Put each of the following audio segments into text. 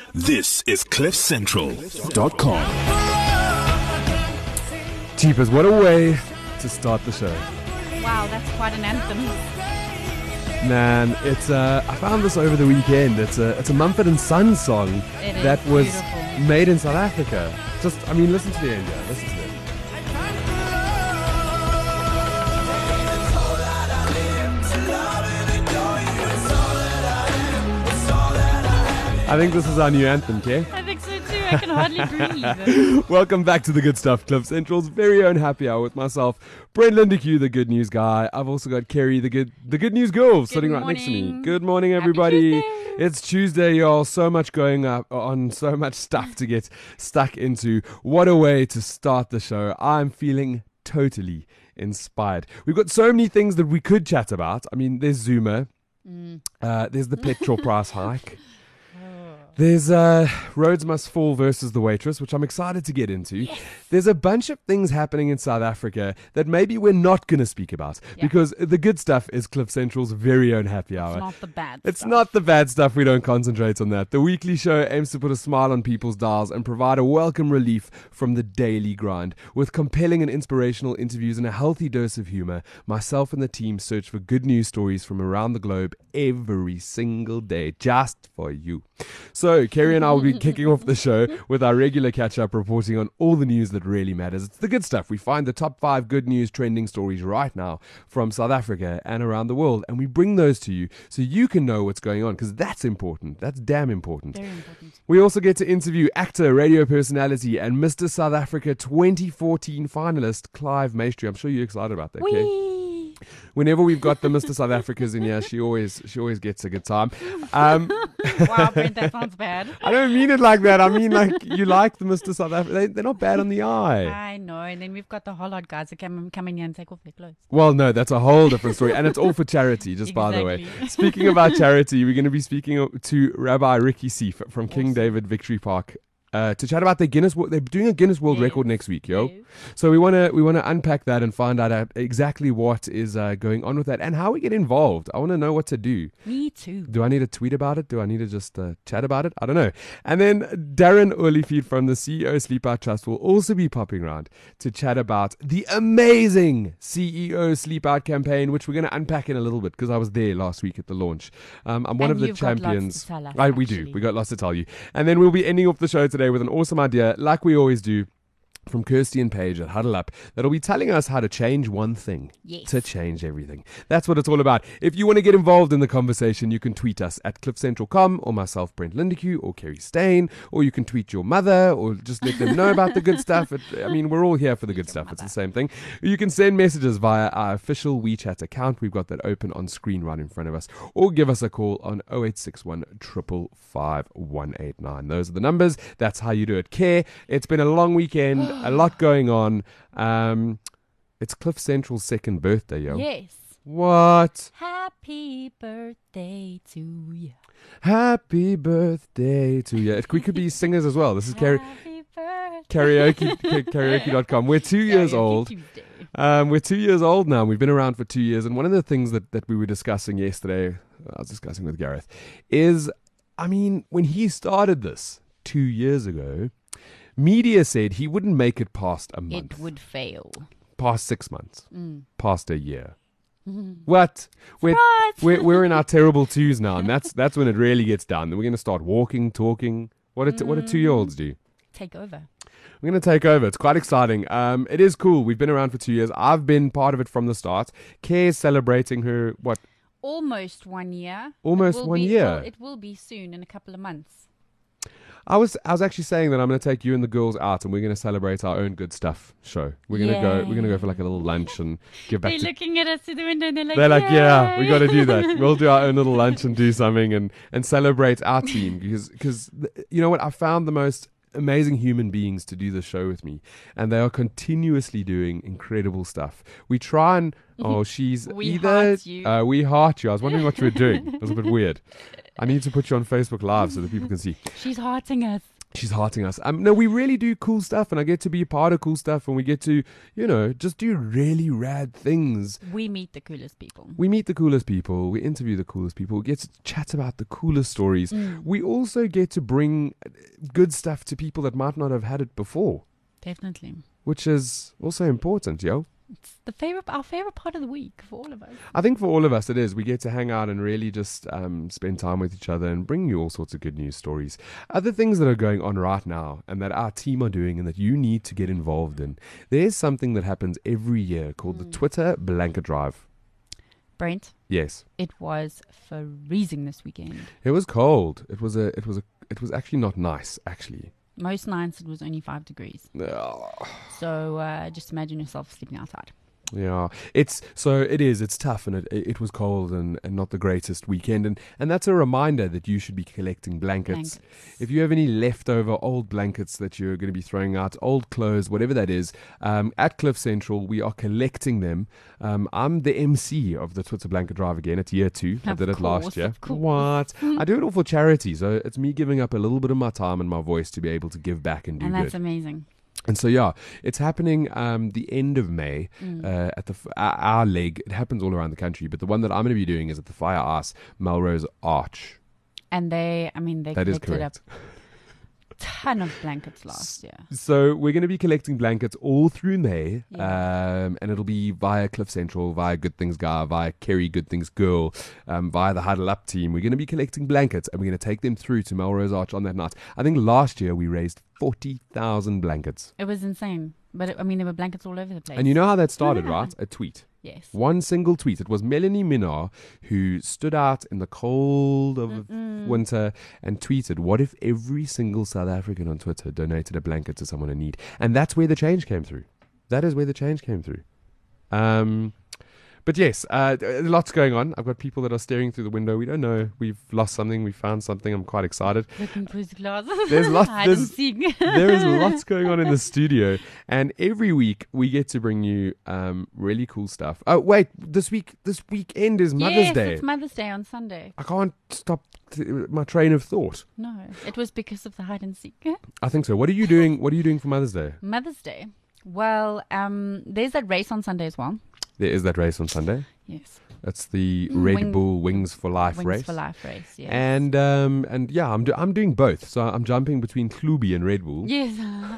This is CliffCentral.com. Jeepers, what a way to start the show. Wow, that's quite an anthem. Man, it's I found this over the weekend. It's a Mumford & Sons song that was beautiful. made in South Africa. Listen to the end here. Listen to it. I think this is our new anthem, Kay. I think so too. I can hardly breathe. Welcome back to the good stuff, Cliff Central's very own happy hour with myself, Brent Lindeque, the good news guy. I've also got Kerry, the good news girl, sitting right next to me. morning. Good morning, Happy everybody. Tuesday. It's Tuesday, y'all. So much going on, so much stuff to get stuck into. What a way to start the show. I'm feeling totally inspired. We've got so many things that we could chat about. I mean, there's Zuma. There's the petrol price hike. There's Rhodes Must Fall versus The Waitress, which I'm excited to get into. Yes. There's a bunch of things happening in South Africa that maybe we're not going to speak about because the good stuff is Cliff Central's very own happy hour. It's not the bad It's stuff. not the bad stuff. We don't concentrate on that. The weekly show aims to put a smile on people's dials and provide a welcome relief from the daily grind. With compelling and inspirational interviews and a healthy dose of humor, myself and the team search for good news stories from around the globe every single day, just for you. So, Kerry and I will be kicking off the show with our regular catch-up reporting on all the news that really matters. It's the good stuff. We find the top 5 good news trending stories right now from South Africa and around the world, and we bring those to you so you can know what's going on, because that's important. That's damn important. Very important. We also get to interview actor, radio personality, and Mr. South Africa 2014 finalist Clive Maestri. I'm sure you're excited about that, okay? Whee! Whenever we've got the Mr. South Africas in here, she always gets a good time. Wow, Brent, that sounds bad. I don't mean it like that. I mean like you like the Mr. South Africa. They're not bad on the eye. I know. And then we've got the Hollard guys who come in here and take off their clothes. Well, no, that's a whole different story. And it's all for charity, just by the way. Exactly. Speaking about charity, we're going to be speaking to Rabbi Ricky Seif from King Awesome. David Victory Park. To chat about their Guinness, they're doing a Guinness World Yes. Record next week, yo. Yes. So we want to unpack that and find out exactly what is going on with that and how we get involved. I want to know what to do. Me too. Do I need to tweet about it? Do I need to just chat about it? I don't know. And then Darren Olifield from the CEO Sleep Out Trust will also be popping around to chat about the amazing CEO Sleep Out campaign, which we're going to unpack in a little bit because I was there last week at the launch. I'm one And of the you've got lots champions. to tell us, We do. actually. We got lots to tell you. And then we'll be ending off the show today with an awesome idea, like we always do, from Kirsty and Paige at Huddle Up, that'll be telling us how to change one thing to change everything. That's what it's all about. If you want to get involved in the conversation, you can tweet us at CliffCentral.com or myself, Brent Lindeque, or Kerry Stain, or you can tweet your mother or just let them know about the good stuff. We're all here for the good stuff. It's the same thing. You can send messages via our official WeChat account. We've got that open on screen right in front of us, or give us a call on 0861 555 189. Those are the numbers. That's how you do it. Care. It's been a long weekend. A lot going on. It's Cliff Central's second birthday, yo. Yes. What? Happy birthday to you. Happy birthday to you. We could be singers as well. This is Happy birthday. karaoke.com. We're 2 years Karaoke old. Tuesday. We're 2 years old now. We've been around for 2 years. And one of the things that we were discussing yesterday, I was discussing with Gareth, is, when he started this 2 years ago, media said he wouldn't make it past a month. It would fail. Past 6 months. Past a year. What? We're in our terrible twos now, and that's when it really gets down. Then we're going to start walking, talking. What do 2-year-olds do? Take over. We're going to take over. It's quite exciting. It is cool. We've been around for 2 years. I've been part of it from the start. Kay is celebrating her, Almost 1 year. Almost 1 year. Well, it will be soon, in a couple of months. I was actually saying that I'm going to take you and the girls out, and we're going to celebrate our own good stuff show. We're going to go. We're going to go for like a little lunch and give back. They're to looking at us through the window and They're like, yeah, we "Yay!" got to do that. We'll do our own little lunch and do something and celebrate our team because you know what? I found the most amazing human beings to do the show with me, and they are continuously doing incredible stuff. We try and she's We either heart you. we heart you. I was wondering what you were doing. It was a bit weird. I need to put you on Facebook Live so that people can see. She's hearting us. She's hearting us. No, we really do cool stuff, and I get to be a part of cool stuff, and we get to, just do really rad things. We meet the coolest people. We meet the coolest people. We interview the coolest people. We get to chat about the coolest stories. We also get to bring good stuff to people that might not have had it before, Definitely. which is also important, yo. It's our favorite part of the week for all of us. I think for all of us it is. We get to hang out and really just spend time with each other and bring you all sorts of good news stories. Other things that are going on right now and that our team are doing and that you need to get involved in. There's something that happens every year called the Twitter Blanket Drive. Brent, Yes. it was freezing this weekend. It was cold. It was actually not nice, actually. Most nights it was only 5 degrees. So just imagine yourself sleeping outside. Yeah, it's tough, and it was cold and not the greatest weekend, and that's a reminder that you should be collecting blankets. If you have any leftover old blankets that you're going to be throwing out, old clothes, whatever that is, at Cliff Central we are collecting them. I'm the MC of the Twitter Blanket Drive again. It's year 2. I did it last year. What? I do it all for charity, so it's me giving up a little bit of my time and my voice to be able to give back and do good. And that's amazing. And so, yeah, it's happening the end of May at our leg. It happens all around the country, but the one that I'm going to be doing is at the Fire Ice Melrose Arch. And they That is collected correct. a ton of blankets last year. So we're going to be collecting blankets all through May, and it'll be via Cliff Central, via Good Things Guy, via Kerry Good Things Girl, via the Huddle Up team. We're going to be collecting blankets, and we're going to take them through to Melrose Arch on that night. I think last year we raised 40,000 blankets. It was insane. But there were blankets all over the place. And you know how that started, right? A tweet. Yes. One single tweet. It was Melanie Minnar who stood out in the cold of winter and tweeted, what if every single South African on Twitter donated a blanket to someone in need? And that's where the change came through. That is where the change came through. But yes, lots going on. I've got people that are staring through the window. We don't know. We've lost something. We found something. I'm quite excited. Looking through the glass. There's lots. There is There lots going on in the studio, and every week we get to bring you really cool stuff. Oh wait, this weekend is Mother's Day. Yes, it's Mother's Day on Sunday. I can't stop my train of thought. No, it was because of the hide and seek. I think so. What are you doing? What are you doing for Mother's Day? Mother's Day. Well, there's that race on Sunday as well. There is that race on Sunday. Yes. That's the Red Bull Wings for Life race. Wings for Life race. Yes. And yeah, I'm doing both. So I'm jumping between Klubi and Red Bull. Yes.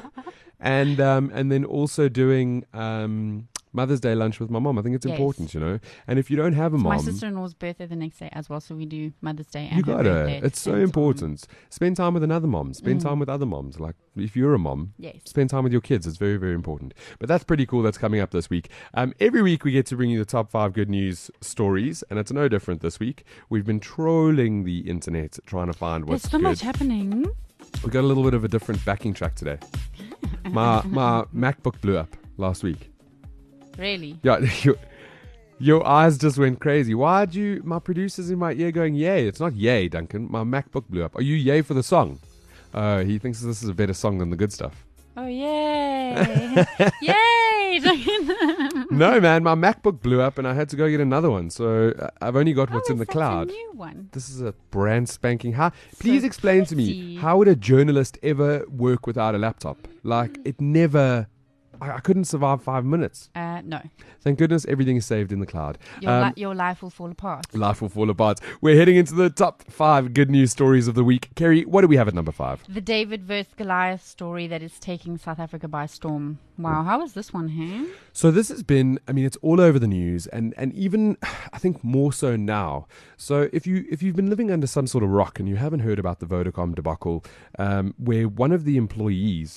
And then also doing Mother's Day lunch with my mom. I think it's important, And if you don't have a mom, my sister-in-law's birthday the next day as well, so we do Mother's Day and you her gotta. birthday at It's the so same important. time. Spend time with another mom. Spend time with other moms. Like if you're a mom, Yes. spend time with your kids. It's very, very important. But that's pretty cool. That's coming up this week. Every week we get to bring you the top 5 good news stories, and it's no different this week. We've been trolling the internet trying to find what's There's so good. much happening. We got a little bit of a different backing track today. My MacBook blew up last week. Really? Yeah, your eyes just went crazy. Why'd you? My producer's in my ear going, yay. It's not yay, Duncan. My MacBook blew up. Are you yay for the song? He thinks this is a better song than the good stuff. Oh, yay. Yay. No, man, my MacBook blew up and I had to go get another one. So I've only got what's in the cloud. A new one? This is a brand spanking. Please So explain to me, pretty. how would a journalist ever work without a laptop? Like, it never... I couldn't survive 5 minutes. No. Thank goodness everything is saved in the cloud. Your life will fall apart. Life will fall apart. We're heading into the top 5 good news stories of the week. Kerry, what do we have at number 5? The David versus Goliath story that is taking South Africa by storm. Wow, how was this one, hey? So this has been, it's all over the news, and even, I think, more so now. So if you've been living under some sort of rock and you haven't heard about the Vodacom debacle, where one of the employees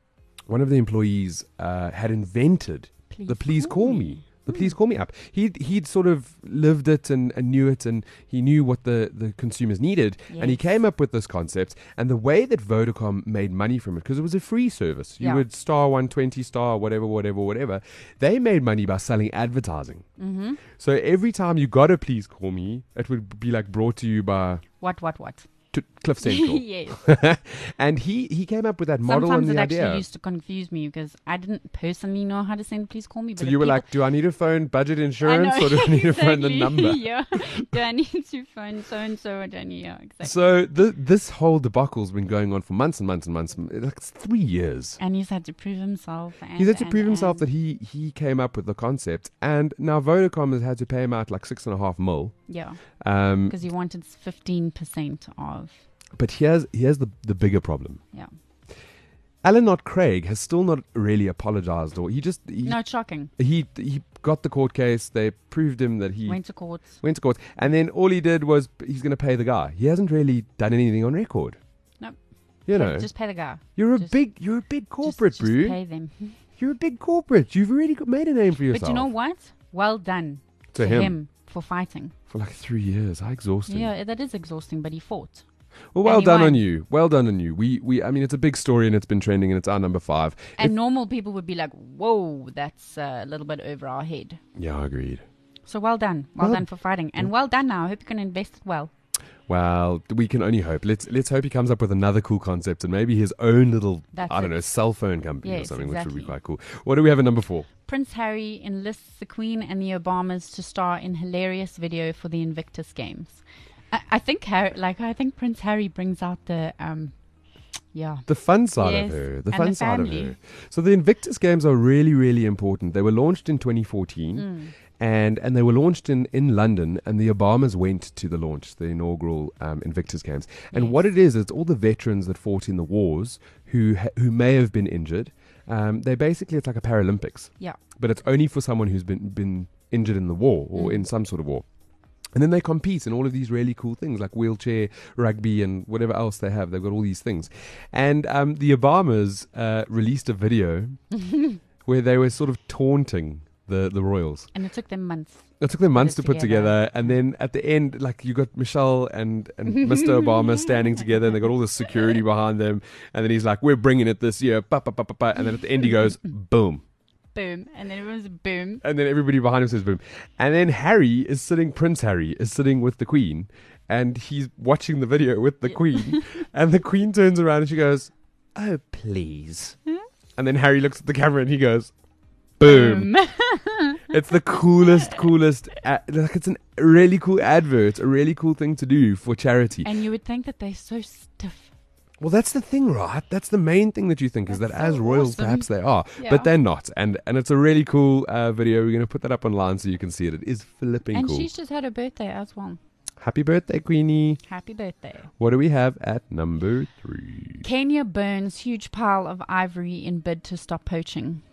had invented the Please Call Me. The Please Call Me app. He'd sort of lived it and knew it, and he knew what the consumers needed. And he came up with this concept. And the way that Vodacom made money from it, because it was a free service, you would star 120, star whatever. They made money by selling advertising. Mm-hmm. So every time you got a Please Call Me, it would be like brought to you by... What? Cliff Central. Yes. And he came up with that model Sometimes and it the actually idea. used to confuse me because I didn't personally know how to send Please Call Me. So But you if were people- like, do I need to phone budget I insurance know, or do I need to phone the exactly. number? Yeah. Do I need to phone so and so? Yeah, exactly. So this whole debacle's been going on for months and months and months. Like it's 3 years. And he's had to prove himself. He's had to prove himself that he came up with the concept, and now Vodacom has had to pay him out like 6.5 mil. Yeah, Um, because he wanted 15% of. but here's the bigger problem. Yeah. Alan Not Craig has still not really apologized, or he No, it's shocking. he got the court case. They proved him that he Went to court. went to court, and then all he did was he's going to pay the guy. He hasn't really done anything on record. Nope. You know, Just pay the guy. you're a just- big corporate, just bro. pay them. You're a big corporate. You've already made a name for yourself. But you know what? Well done To to him. him for fighting. For like 3 years, how exhausting. Yeah, that is exhausting, but he fought. Well, well And he done on won. you. Well done on you. I mean, it's a big story and it's been trending and it's our number 5. And normal people would be like, whoa, that's a little bit over our head. Yeah, agreed. So well done. Well Well- done for fighting. And well done now. I hope you can invest it well. Well, we can only hope. Let's hope he comes up with another cool concept and maybe his own little, That's I don't it. know, cell phone company or Yes, something, which would be exactly. quite cool. What do we have at number 4? Prince Harry enlists the Queen and the Obamas to star in hilarious video for the Invictus Games. I think Prince Harry brings out the The fun side Yes, of her. and The fun the side of family. her. So the Invictus Games are really, really important. They were launched in 2014. And they were launched in London, and the Obamas went to the launch, the inaugural Invictus Games. And Yes. what it is, it's all the veterans that fought in the wars who may have been injured. They basically, it's like a Paralympics, Yeah. but it's only for someone who's been injured in the war or in some sort of war. And then they compete in all of these really cool things like wheelchair, rugby, and whatever else they have. They've got all these things. And the Obamas released a video where they were sort of taunting the royals. And it took them months. It took them months it to put together, together. and then at the end, like you got Michelle and Mr. Obama standing together, and they got all this security behind them, and then he's like, "We're bringing it this year," and then at the end he goes, "Boom," Boom. And then everyone's boom. and then everybody behind him says, "Boom," and then Prince Harry is sitting with the Queen, and he's watching the video with the Queen, and the Queen turns around and she goes, "Oh please," and then Harry looks at the camera and he goes, "Boom." It's the coolest, like it's a really cool advert, a really cool thing to do for charity. And you would think that they're so stiff. Well, that's the thing, right? That's the main thing that you think is that That's as so royals, awesome. perhaps they are, Yeah. but they're not. And it's a really cool video. We're going to put that up online so you can see it. It is flipping And cool. she's just had her birthday as well. Happy birthday, Queenie. Happy birthday. What do we have at number 3? Kenya burns huge pile of ivory in bid to stop poaching.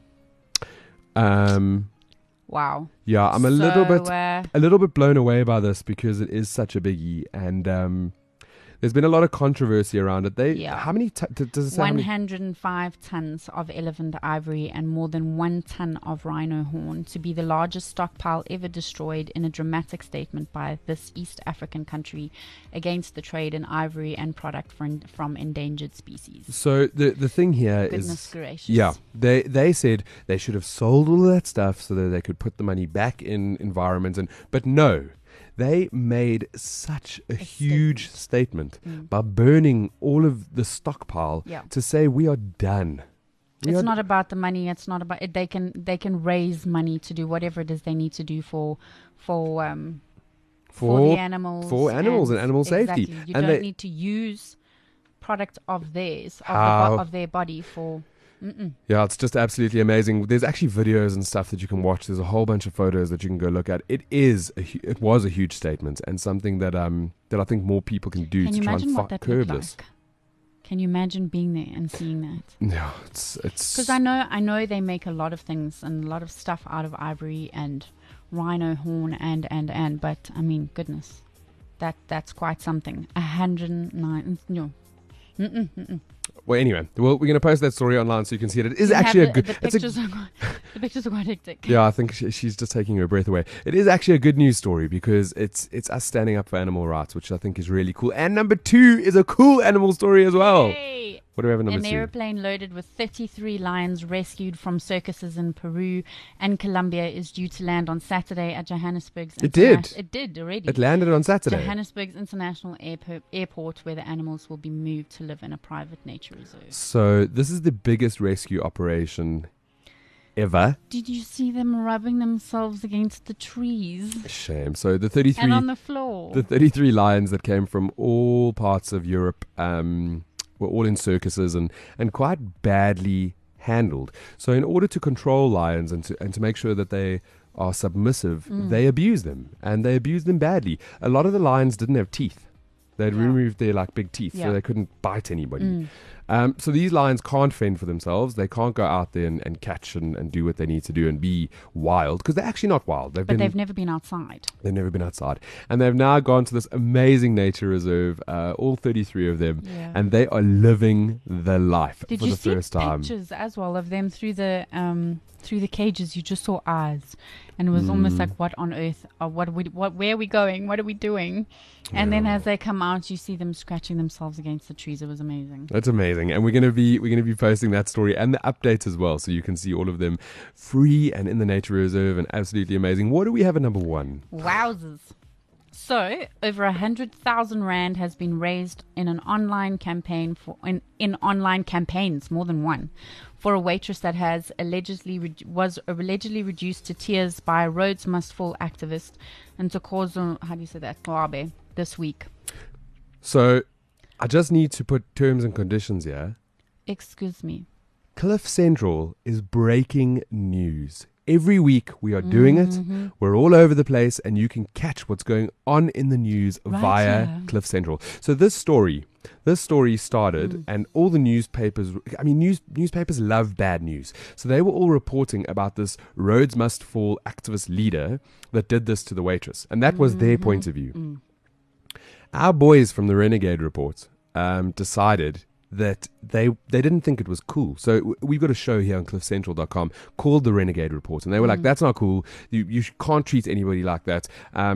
Wow. Yeah, I'm a little bit blown away by this because it is such a biggie, and there's been a lot of controversy around it. How many does it say? how many- 105 tons of elephant ivory and more than 1 ton of rhino horn to be the largest stockpile ever destroyed in a dramatic statement by this East African country against the trade in ivory and product from endangered species. So the thing here is, Goodness gracious. yeah, they said they should have sold all of that stuff so that they could put the money back in environments, but no. They made such a huge statement by burning all of the stockpile Yeah. to say we are done. It's not about the money. It's not about it. They can raise money to do whatever it is they need to do for the animals. for animals and animal safety. Exactly. You And don't they- need to use product of theirs How? of their body for. Yeah, it's just absolutely amazing. There's actually videos and stuff that you can watch. There's a whole bunch of photos that you can go look at. It was a huge statement and something that I think more people can do Can to you try imagine and what that curb looked this. like? Can you imagine being there and seeing that? Yeah, it's Because I know they make a lot of things and a lot of stuff out of ivory and rhino horn and but I mean goodness, that's quite something. 109. No. Well, anyway, we're going to post that story online so you can see it. It is You have actually a the good. pictures the pictures are quite hectic. Yeah, I think she's just taking her breath away. It is actually a good news story because it's us standing up for animal rights, which I think is really cool. And number 2 is a cool animal story as well. Hey, What do we have in number An 2? aeroplane loaded with 33 lions rescued from circuses in Peru and Colombia is due to land on Saturday at Johannesburg's. It did. It did already. It landed on Saturday. Johannesburg's International Airport, where the animals will be moved to live in a private nature reserve. So this is the biggest rescue operation ever. Did you see them rubbing themselves against the trees Shame. So the 33 and on the floor? the 33 lions that came from all parts of Europe were all in circuses and quite badly handled. So in order to control lions and to make sure that they are submissive, they abuse them, and they abuse them badly. A lot of the lions didn't have teeth. They'd removed their big teeth, so they couldn't bite anybody. So these lions can't fend for themselves. They can't go out there and catch and do what they need to do and be wild, because they're actually not wild. They've never been outside. They've never been outside. And they've now gone to this amazing nature reserve, all 33 of them, and they are living the life for the first time. Did you see pictures as well of them through the cages? You just saw eyes, and it was almost like, what on earth? Where are we going? What are we doing? And then as they come out, you see them scratching themselves against the trees. It was amazing. That's amazing, and we're gonna be posting that story and the updates as well, so you can see all of them free and in the nature reserve, and absolutely amazing. What do we have at number 1? Wowzers! So, over 100,000 rand has been raised in an online campaign in online campaigns, more than one, for a waitress that has was allegedly reduced to tears by a Rhodes Must Fall activist, and Ntokozo, how do you say that, Mwabe, this week. So, I just need to put terms and conditions here. Excuse me. Cliff Central is breaking news. Every week we are doing it. We're all over the place, and you can catch what's going on in the news via Cliff Central. So this story started, and all the newspapers, newspapers love bad news. So they were all reporting about this Rhodes Must Fall activist leader that did this to the waitress. And that was their point of view. Our boys from the Renegade Report decided that they didn't think it was cool. So we've got a show here on cliffcentral.com called The Renegade Report, and they were like, that's not cool. You can't treat anybody like that.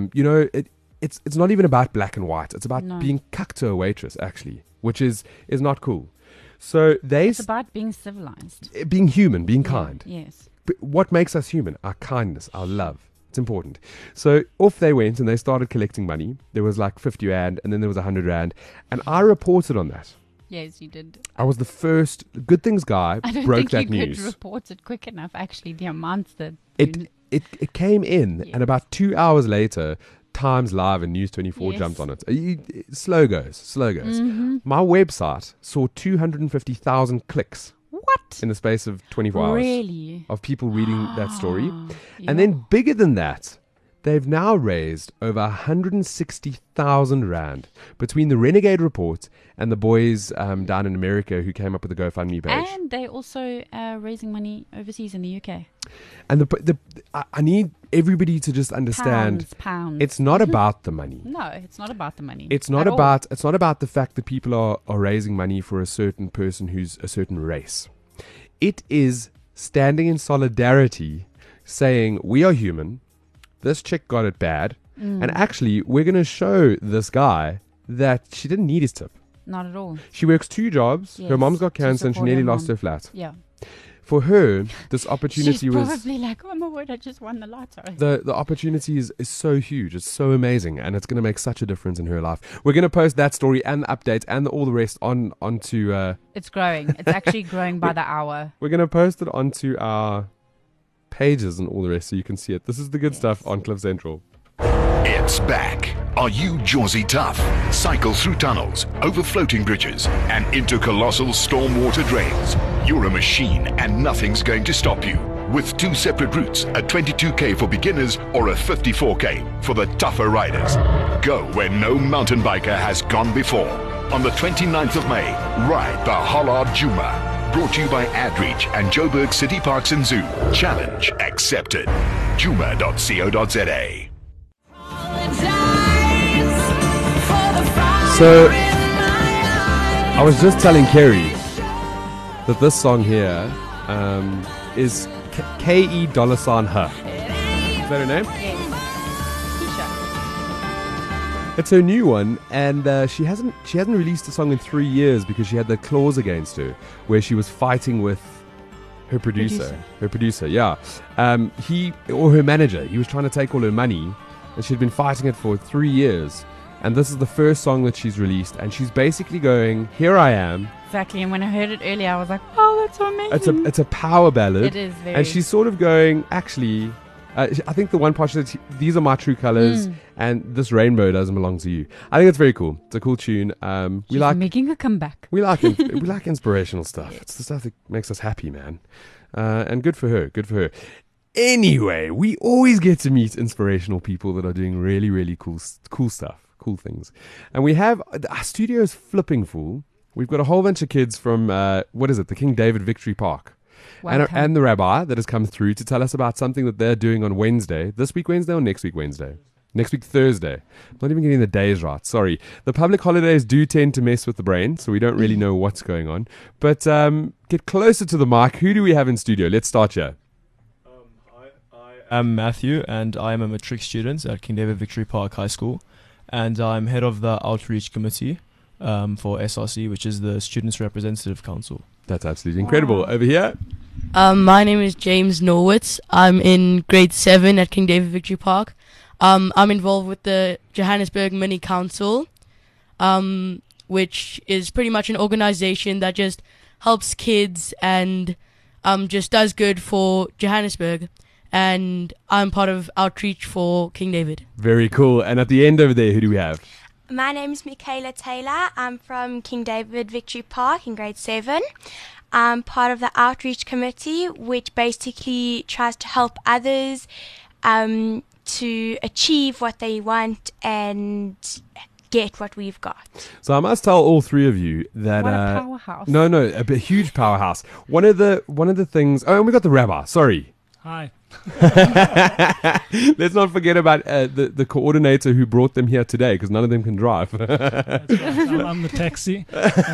It's not even about black and white. It's about being cucked to a waitress, actually, which is not cool. So it's about being civilized. Being human, being kind. Yes. But what makes us human? Our kindness, our love. It's important. So off they went, and they started collecting money. There was like 50 rand, and then there was 100 rand. And I reported on that. Yes, you did. I was the first Good Things guy broke that news. I don't think you could report it quick enough, actually, the amounts that... It came in, and about 2 hours later, Times Live and News 24 jumped on it. Slow goes. My website saw 250,000 clicks. What? In the space of 24 hours. Really? Of people reading that story. And then bigger than that, they've now raised over 160,000 rand between the Renegade Report and the boys down in America who came up with the GoFundMe page. And they're also raising money overseas in the UK. And I need everybody to just understand, pounds. It's not about the money. No, it's not about the money. It's not about the fact that people are raising money for a certain person who's a certain race. It is standing in solidarity, saying we are human. This chick got it bad, and actually we're going to show this guy that she didn't need his tip. Not at all. She works 2 jobs. Yes, her mom's got cancer and she nearly lost her flat. Yeah. For her, this opportunity She's was... probably like, oh my word, I just won the lotto. The opportunity is so huge. It's so amazing, and it's going to make such a difference in her life. We're going to post that story and the update and all the rest onto... It's growing. It's actually growing by the hour. We're going to post it onto our pages and all the rest so you can see it. This is the good stuff on Cliff Central. It's back. Are you Jawsy tough? Cycle through tunnels, over floating bridges, and into colossal stormwater drains. You're a machine and nothing's going to stop you. With 2 separate routes, a 22k for beginners or a 54k for the tougher riders. Go where no mountain biker has gone before. On the 29th of May, ride the Hollard Djuma. Brought to you by AdReach and Joburg City Parks and Zoo. Challenge accepted. Djuma.co.za. So, I was just telling Kerry that this song here is K.E. $her. Is that her name? Yes. It's her new one, and she hasn't released a song in 3 years because she had that clause against her where she was fighting with her producer. Her producer, yeah. He or her manager. He was trying to take all her money, and she'd been fighting it for 3 years. And this is the first song that she's released, and she's basically going, "Here I am." Exactly, and when I heard it earlier, I was like, "Oh, that's so amazing!" It's a power ballad. It is very. And she's sort of going, actually. I think the one part she said, "These are my true colors, and this rainbow doesn't belong to you." I think it's very cool. It's a cool tune. She's making a comeback. We like inspirational stuff. It's the stuff that makes us happy, man. And good for her. Good for her. Anyway, we always get to meet inspirational people that are doing really, really cool stuff, cool things. And we have our studio is flipping full. We've got a whole bunch of kids from the King David Victory Park. And the rabbi that has come through to tell us about something that they're doing on Wednesday. This week Wednesday or next week Wednesday? Next week Thursday. I'm not even getting the days right. Sorry. The public holidays do tend to mess with the brain, so we don't really know what's going on. But get closer to the mic. Who do we have in studio? Let's start here. I'm Matthew, and I am a matric student at King David Victory Park High School, and I'm head of the outreach committee for SRC, which is the Students' Representative Council. That's absolutely incredible. Over here. My name is James Norwitz. I'm in grade 7 at King David Victory Park. I'm involved with the Johannesburg Mini Council, which is pretty much an organization that just helps kids and just does good for Johannesburg. And I'm part of outreach for King David. Very cool. And at the end over there, who do we have? My name is Michaela Taylor. I'm from King David Victory Park in grade 7. I'm part of the outreach committee, which basically tries to help others to achieve what they want and get what we've got. So I must tell all three of you that What a powerhouse. No, a huge powerhouse. One of the things. Oh, and we got the rabbi. Sorry. Hi. Let's not forget about the coordinator who brought them here today, because none of them can drive. That's right. I'm the taxi.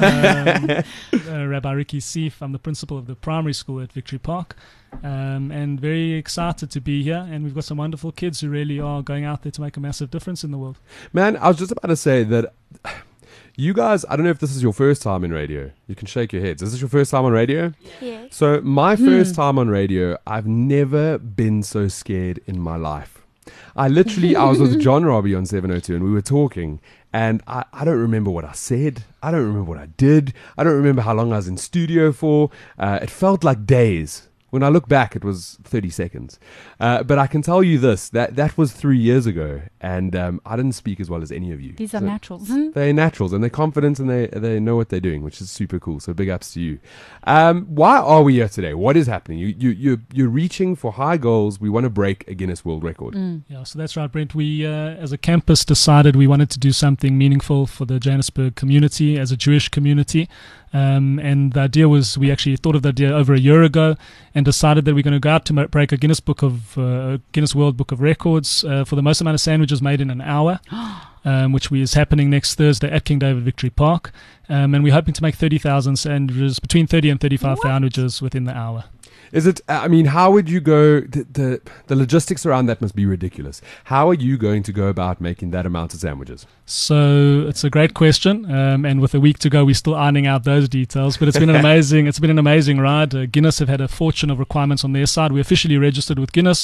Rabbi Ricky Seif. I'm the principal of the primary school at Victory Park, and very excited to be here. And we've got some wonderful kids who really are going out there to make a massive difference in the world. Man, I was just about to say that you guys, I don't know if this is your first time in radio. You can shake your heads. Is this your first time on radio? Yes. So my first time on radio, I've never been so scared in my life. I was with John Robbie on 702 and we were talking, and I don't remember what I said. I don't remember what I did. I don't remember how long I was in studio for. It felt like days. When I look back, it was 30 seconds. But I can tell you this, that was 3 years ago, and I didn't speak as well as any of you. These are naturals. They're naturals, and they're confident, and they know what they're doing, which is super cool. So big ups to you. Why are we here today? What is happening? You're reaching for high goals. We want to break a Guinness World Record. Yeah, so that's right, Brent. We, as a campus, decided we wanted to do something meaningful for the Johannesburg community, as a Jewish community. And the idea was, we actually thought of the idea over a year ago and decided that we're going to go out to break a Guinness World Book of Records for the most amount of sandwiches made in an hour, which is happening next Thursday at King David Victory Park. And we're hoping to make 30,000 sandwiches, between 30 and 35 sandwiches within the hour. Is it, I mean, how would you go, the logistics around that must be ridiculous. How are you going to go about making that amount of sandwiches? So it's a great question, and with a week to go, we're still ironing out those details. But it's been an amazing ride. Guinness have had a fortune of requirements on their side. We officially registered with Guinness,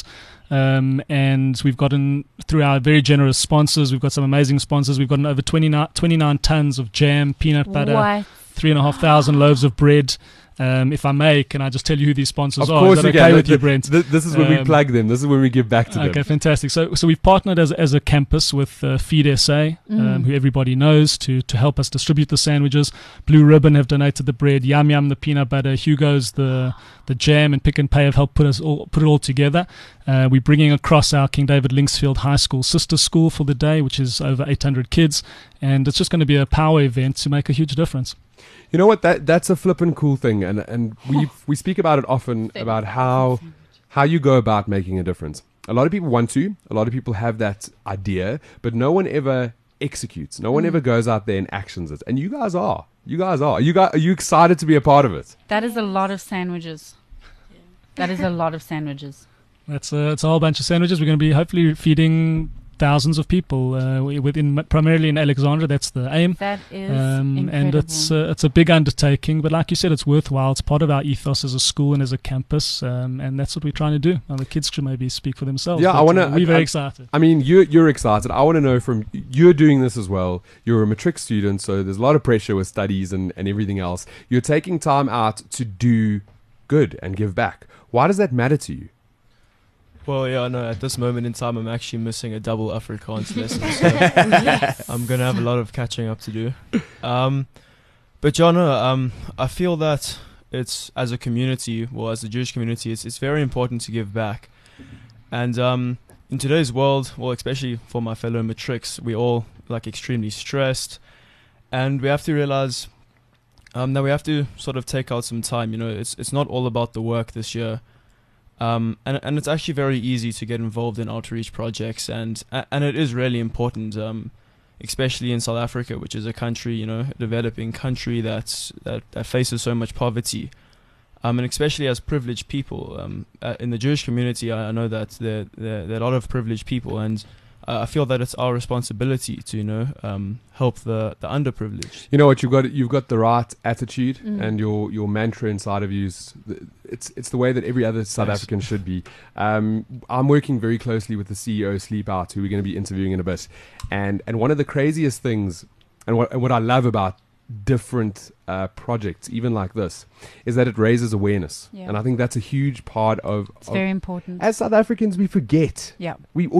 and we've gotten, through our very generous sponsors, we've got some amazing sponsors. We've gotten over 29 tons of jam, peanut butter, 3,500 loaves of bread. If I may, can I just tell you who these sponsors are? Of course, is that you okay can. with you, Brent? This is when we plug them. This is when we give back to them. Okay, fantastic. So we've partnered as a campus with Feed SA, who everybody knows, to help us distribute the sandwiches. Blue Ribbon have donated the bread. Yum Yum the peanut butter. Hugo's the jam, and Pick and Pay have helped put it all together. We're bringing across our King David Linksfield High School sister school for the day, which is over 800 kids, and it's just going to be a power event to make a huge difference. You know what? That's a flippin' cool thing, and we speak about it often, about how you go about making a difference. A lot of people want to. A lot of people have that idea, but no one ever executes. No one ever goes out there and actions it. And you guys are. Are you excited to be a part of it? That is a lot of sandwiches. That is a lot of sandwiches. It's a whole bunch of sandwiches. We're going to be hopefully feeding thousands of people primarily in Alexandra. That's the aim. That is And incredible. it's a big undertaking, but like you said, it's worthwhile. It's part of our ethos as a school and as a campus, and that's what we're trying to do. Now, the kids should maybe speak for themselves. Yeah, but, we're very I- excited. I mean, you're excited. I want to know from you're doing this as well. You're a matric student, so there's a lot of pressure with studies and everything else. You're taking time out to do good and give back. Why does that matter to you? Well, yeah, no, at this moment in time, I'm actually missing a double Afrikaans lesson, so I'm going to have a lot of catching up to do. But, yeah, no, I feel that it's, as a community, well, as a Jewish community, it's very important to give back. And in today's world, well, especially for my fellow matrics, we're all, like, extremely stressed. And we have to realize that we have to sort of take out some time. You know, it's not all about the work this year. And it's actually very easy to get involved in outreach projects, and it is really important, especially in South Africa, which is a country, you know, a developing country that faces so much poverty, and especially as privileged people. In the Jewish community, I know that there are a lot of privileged people, and I feel that it's our responsibility to, you know, help the underprivileged. You know what? You've got the right attitude, and your mantra inside of you is it's the way that every other South African should be. I'm working very closely with the CEO of Sleep Out, who we're going to be interviewing in a bit, and one of the craziest things, and what I love about different projects, even like this, is that it raises awareness, and I think that's a huge part of. It's very important. As South Africans, we forget. Yeah.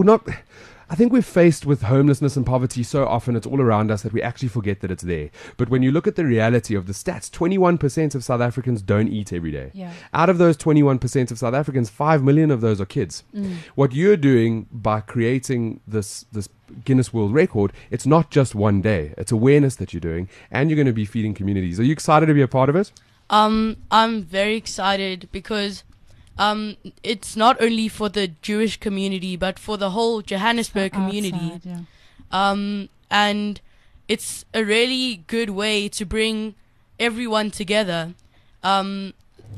I think we're faced with homelessness and poverty so often, it's all around us, that we actually forget that it's there. But when you look at the reality of the stats, 21% of South Africans don't eat every day. Yeah. Out of those 21% of South Africans, 5 million of those are kids. What you're doing by creating this Guinness World Record, it's not just one day. It's awareness that you're doing, and you're going to be feeding communities. Are you excited to be a part of it? I'm very excited because it's not only for the Jewish community, but for the whole Johannesburg community. Outside, yeah. And it's a really good way to bring everyone together. So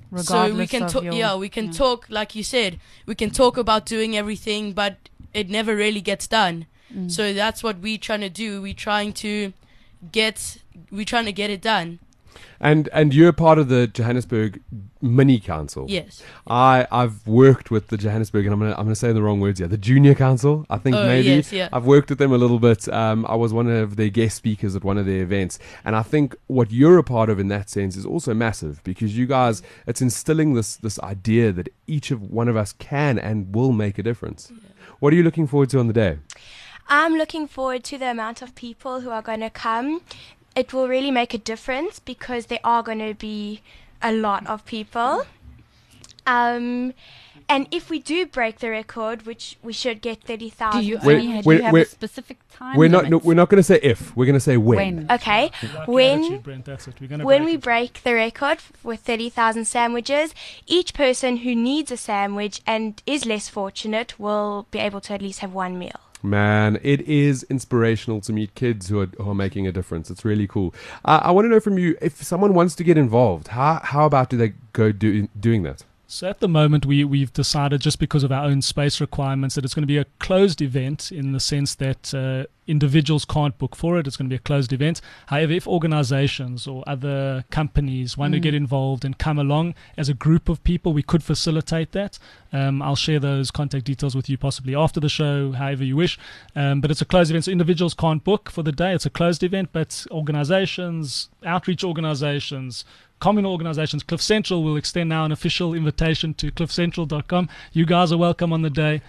we can talk, like you said, we can talk about doing everything, but it never really gets done. So that's what we're trying to do. We're trying to get it done. And you're part of the Johannesburg Mini Council. Yes. I've worked with the Johannesburg, and I'm gonna say the wrong words here. The Junior Council, I think maybe. Yes, yeah. I've worked with them a little bit. I was one of their guest speakers at one of their events, and I think what you're a part of in that sense is also massive, because you guys, it's instilling this idea that each of one of us can and will make a difference. Yeah. What are you looking forward to on the day? I'm looking forward to the amount of people who are going to come. It will really make a difference because there are going to be a lot of people. And if we do break the record, which we should get 30,000. Do you have a specific time limit? We're not going to say if. We're going to say when. Okay. When we break the record with 30,000 sandwiches, each person who needs a sandwich and is less fortunate will be able to at least have one meal. Man, it is inspirational to meet kids who are making a difference. It's really cool. I want to know from you, if someone wants to get involved, how about do they go doing that? So at the moment, we've decided, just because of our own space requirements, that it's going to be a closed event, in the sense that individuals can't book for it. It's going to be a closed event. However, if organizations or other companies want to get involved and come along as a group of people, we could facilitate that. I'll share those contact details with you possibly after the show, however you wish. But it's a closed event, so individuals can't book for the day. It's a closed event, but organizations, outreach organizations, common organizations, Cliff Central will extend now an official invitation to cliffcentral.com. You guys are welcome on the day.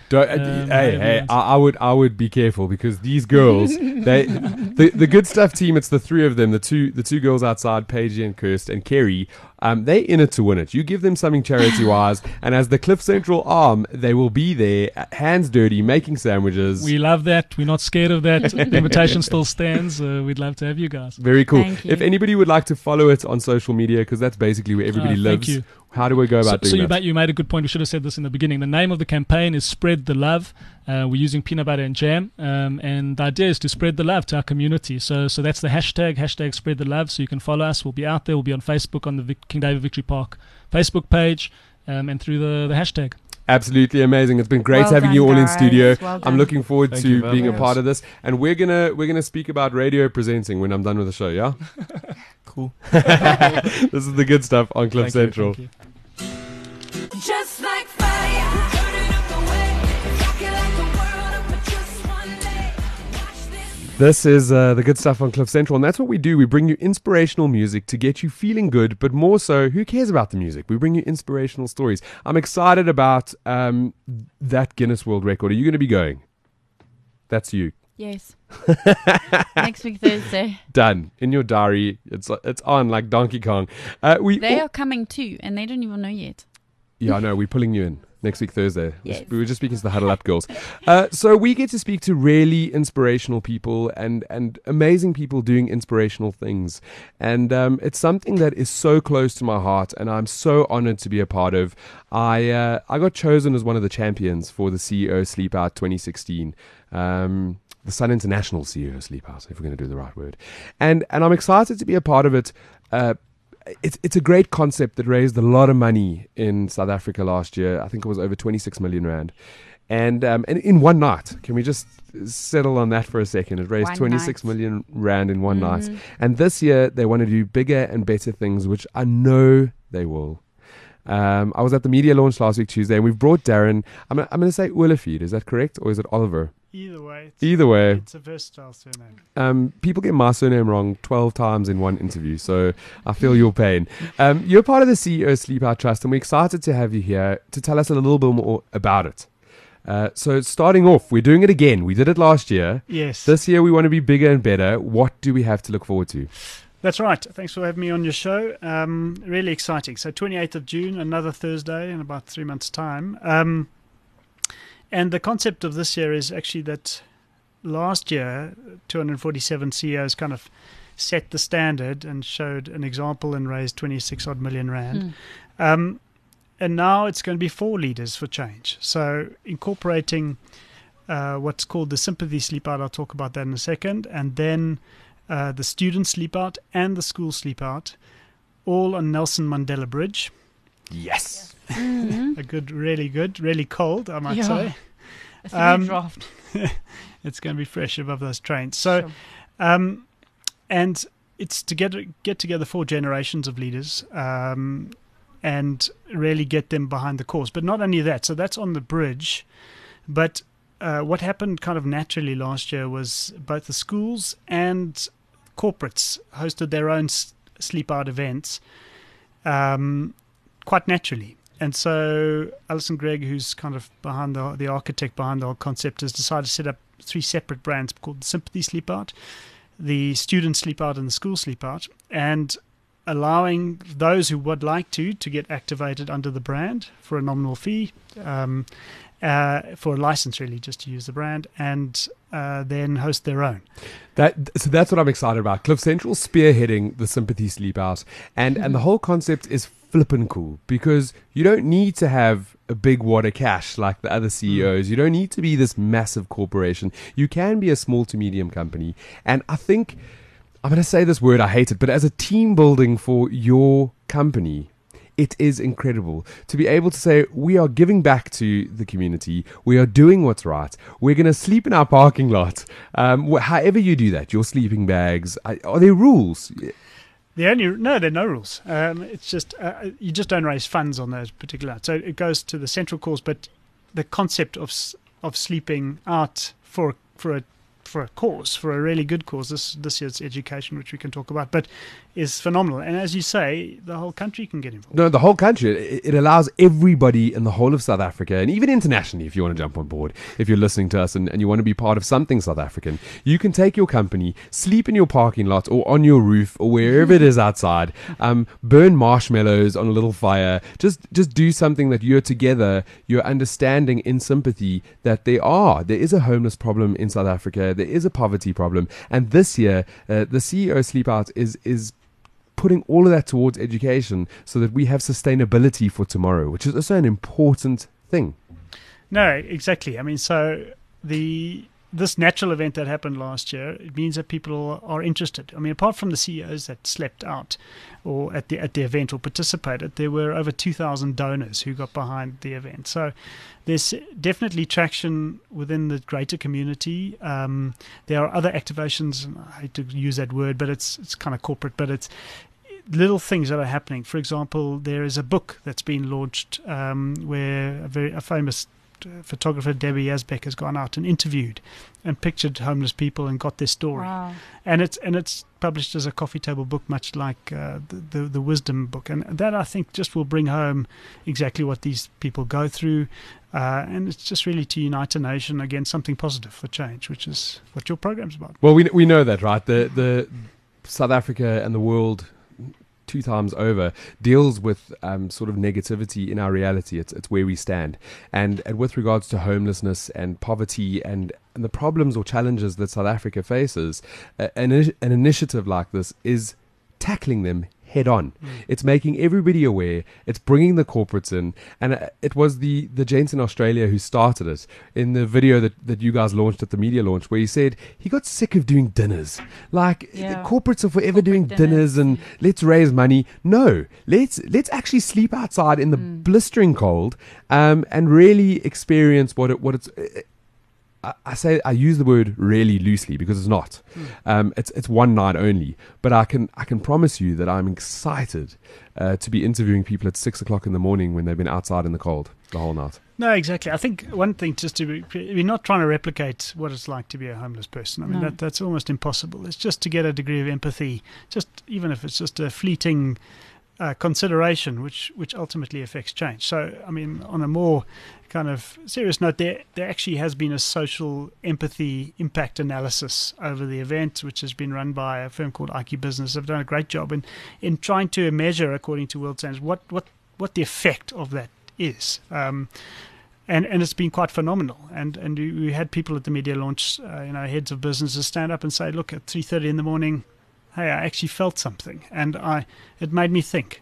I would be careful, because these girls, the Good Stuff team, it's the three of them, the two girls outside, Paige and Kirst and Kerry. They're in it to win it. You give them something charity-wise, and as the Cliff Central arm, they will be there, hands dirty, making sandwiches. We love that. We're not scared of that. The invitation still stands. We'd love to have you guys. Very cool. If anybody would like to follow it on social media, because that's basically where everybody lives. Thank you. How do we go about doing that? You made a good point. We should have said this in the beginning. The name of the campaign is Spread the Love. We're using peanut butter and jam, and the idea is to spread the love to our community. So that's the hashtag Spread the Love. So you can follow us. We'll be out there. We'll be on Facebook on the King David Victory Park Facebook page, and through the hashtag. Absolutely amazing. It's been great Well having done, you all in guys. studio. Well I'm done. looking forward Thank to you very being a much. part of this. And we're gonna speak about radio presenting when I'm done with the show, yeah? Cool. This is the good stuff on Cliff Thank you, Central. thank you. Just like fire, turn it up the way, rock it like the world up for just one day. Watch this. This is the good stuff on Cliff Central, and that's what we do. We bring you inspirational music to get you feeling good, but more so, who cares about the music? We bring you inspirational stories. I'm excited about that Guinness World Record. Are you going to be going? That's you. Yes. Next week, Thursday. Done. In your diary. It's on like Donkey Kong. They are coming too, and they don't even know yet. Yeah, I know. We're pulling you in next week, Thursday. Yes. We were just speaking to the Huddle Up girls. So we get to speak to really inspirational people and amazing people doing inspirational things. And it's something that is so close to my heart, and I'm so honored to be a part of. I got chosen as one of the champions for the CEO Sleep Out 2016. The Sun International CEO Sleep Out, if we're going to do the right word. And I'm excited to be a part of it. It's a great concept that raised a lot of money in South Africa last year. I think it was over 26 million rand. And in one night, can we just settle on that for a second? It raised One 26 night. million rand in one night. And this year, they want to do bigger and better things, which I know they will. I was at the media launch last week, Tuesday, and we've brought Darren. I'm going to say Ulafid. Is that correct? Or is it Oliver? Either way. It's a versatile surname. People get my surname wrong 12 times in one interview, so I feel your pain. You're part of the CEO Sleep Out Trust, and we're excited to have you here to tell us a little bit more about it. So starting off, we're doing it again. We did it last year. Yes. This year we want to be bigger and better. What do we have to look forward to? That's right. Thanks for having me on your show. Really exciting. So 28th of June, another Thursday in about 3 months' time. And the concept of this year is actually that last year, 247 CEOs kind of set the standard and showed an example and raised 26 odd million rand. And now it's going to be 4 leaders for change. So incorporating what's called the Sympathy Sleep Out, I'll talk about that in a second, and then the Student Sleep Out and the School Sleep Out, all on Nelson Mandela Bridge. Yes. Really cold, I might say. It's a draft. It's going to be fresh above those trains. So, and it's to get together 4 generations of leaders and really get them behind the cause. But not only that, so that's on the bridge. But what happened kind of naturally last year was both the schools and corporates hosted their own sleep out events quite naturally. And so Alison Gregg, who's kind of behind the architect behind the whole concept, has decided to set up 3 separate brands called the Sympathy Sleep Out, the Student Sleep Out, and the School Sleep Out, and allowing those who would like to get activated under the brand for a nominal fee, for a license really, just to use the brand, and then host their own. So that's what I'm excited about. Cliff Central spearheading the Sympathy Sleep Out, and the whole concept is flippin' cool, because you don't need to have a big wad of cash like the other CEOs. You don't need to be this massive corporation. You can be a small to medium company. And I think, I'm going to say this word, I hate it, but as a team building for your company, it is incredible to be able to say, we are giving back to the community. We are doing what's right. We're going to sleep in our parking lot. However you do that, your sleeping bags, are there rules? There are no rules. It's just you just don't raise funds on those particular. So it goes to the central cause, but the concept of sleeping out for a cause, for a really good cause. This year's education, which we can talk about, but is phenomenal. And as you say, the whole country can get involved. No, the whole country. It allows everybody in the whole of South Africa, and even internationally, if you want to jump on board, if you're listening to us and you want to be part of something South African, you can take your company, sleep in your parking lot or on your roof or wherever it is outside, burn marshmallows on a little fire, just do something that you're together, you're understanding in sympathy that there is a homeless problem in South Africa, there is a poverty problem, and this year, the CEO Sleep Out is putting all of that towards education so that we have sustainability for tomorrow, which is also an important thing. No, exactly. I mean, so the this natural event that happened last year, it means that people are interested. I mean, apart from the CEOs that slept out or at the event or participated, there were over 2,000 donors who got behind the event. So there's definitely traction within the greater community. There are other activations, and I hate to use that word, but it's kind of corporate, but it's little things that are happening. For example, there is a book that's been launched where a famous photographer, Debbie Yazbek, has gone out and interviewed and pictured homeless people and got their story. Wow. And it's published as a coffee table book, much like the Wisdom book. And that, I think, just will bring home exactly what these people go through. And it's just really to unite a nation against something positive for change, which is what your program's about. Well, we know that, right? The South Africa and the world 2 times over deals with sort of negativity in our reality. It's where we stand, and with regards to homelessness and poverty and the problems or challenges that South Africa faces, an initiative like this is tackling them head on. It's making everybody aware. It's bringing the corporates in, and it was the gent in Australia who started it in the video that you guys launched at the media launch, where he said he got sick of doing dinners. Like, the corporates are forever doing dinners and let's raise money. No, let's actually sleep outside in the blistering cold and really experience what it's. I use the word really loosely because it's not. It's one night only. But I can promise you that I'm excited to be interviewing people at 6 o'clock in the morning when they've been outside in the cold the whole night. No, exactly. I think one thing, we're not trying to replicate what it's like to be a homeless person. I mean, that's almost impossible. It's just to get a degree of empathy, just even if it's just a fleeting consideration, which ultimately affects change. So, I mean, on a more kind of serious note, there actually has been a social empathy impact analysis over the event, which has been run by a firm called IQ Business. They've done a great job in trying to measure, according to World Standards, what the effect of that is. And it's been quite phenomenal. And we had people at the media launch, heads of businesses stand up and say, look, at 3:30 in the morning, hey, I actually felt something, and it made me think.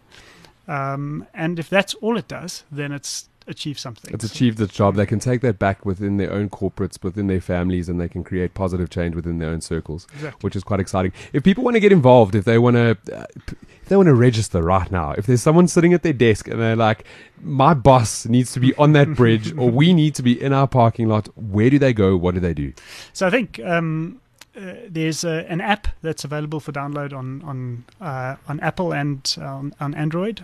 And if that's all it does, then it's achieved something. It's achieved its job. They can take that back within their own corporates, within their families, and they can create positive change within their own circles, which is quite exciting. If people want to get involved, if they want to register right now, if there's someone sitting at their desk and they're like, my boss needs to be on that bridge, or we need to be in our parking lot, where do they go? What do they do? So I think there's an app that's available for download on Apple and on Android.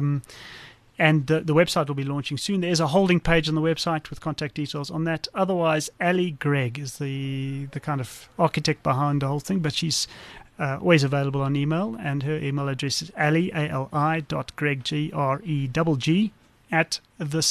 And the website will be launching soon. There's a holding page on the website with contact details on that. Otherwise, Ali Gregg is the kind of architect behind the whole thing, but she's always available on email, and her email address is ali.gregg, G-R-E-G-G, at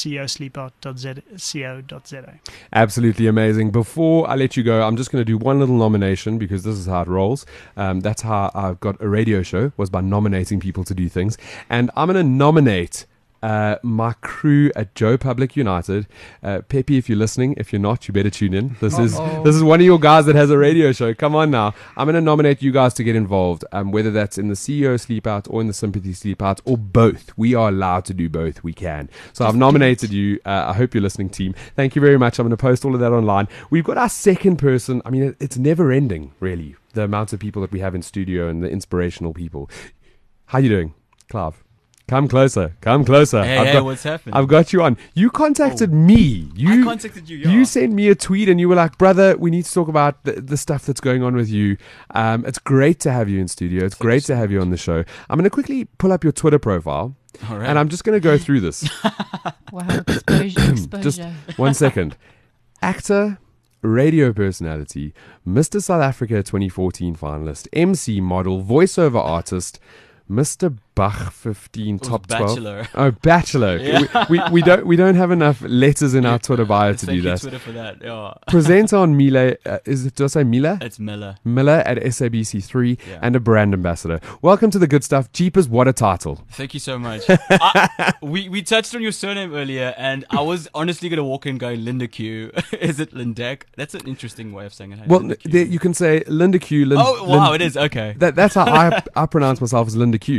theCEOsleepout.co.za. Absolutely amazing. Before I let you go, I'm just going to do one little nomination, because this is how it rolls. That's how I've got a radio show, was by nominating people to do things. And I'm going to nominate my crew at Joe Public United. Pepe, if you're listening, if you're not, you better tune in. This is one of your guys that has a radio show. Come on now. I'm going to nominate you guys to get involved, whether that's in the CEO Sleep Out or in the Sympathy Sleep Out, or both. We are allowed to do both. We can. So I've nominated you. I hope you're listening, team. Thank you very much. I'm going to post all of that online. We've got our second person. I mean, it's never ending, really, the amount of people that we have in studio and the inspirational people. How you doing, Clive? Come closer. Hey, what's happening? I've got you on. You contacted me. I contacted you, yeah. You sent me a tweet and you were like, brother, we need to talk about the stuff that's going on with you. It's great to have you in studio. It's great to have you on the show. I'm going to quickly pull up your Twitter profile. All right. And I'm just going to go through this. Wow, exposure. Just 1 second. Actor, radio personality, Mr. South Africa 2014 finalist, MC model, voiceover artist, Mr. Bach 15 top 12. Bachelor. Oh, Bachelor. Yeah. we don't have enough letters in our Twitter bio to do that. Twitter for that. Yeah. Presenter on Mila, do I say Mila? It's Miller. Miller at SABC3, and a brand ambassador. Welcome to the good stuff. Jeepers, what a title. Thank you so much. We touched on your surname earlier, and I was honestly going to walk in going Linda Q. Is it Lindek? That's an interesting way of saying it. Well, you can say Linda Q. It is. Okay. That's how I pronounce myself as Linda Q. But